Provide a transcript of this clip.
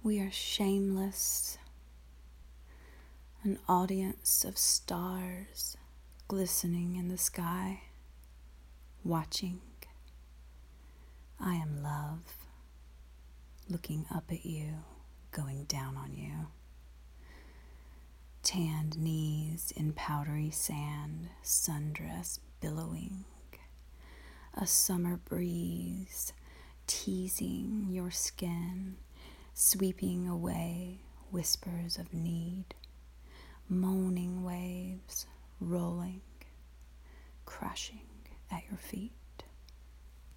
We are shameless, an audience of stars glistening in the sky, watching. I am love, looking up at you, going down on you. Tanned knees in powdery sand, sundress billowing. A summer breeze teasing your skin, sweeping away whispers of need. Moaning waves rolling, crashing at your feet.